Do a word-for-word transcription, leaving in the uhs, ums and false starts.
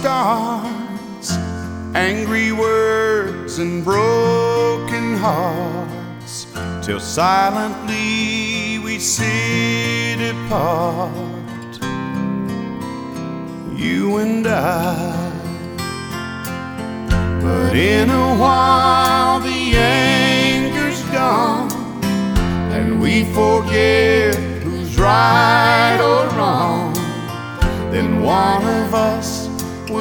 Scars, angry words and broken hearts, till silently we sit apart, you and I. But in a while the anger's gone, and we forget who's right or wrong. Then one of us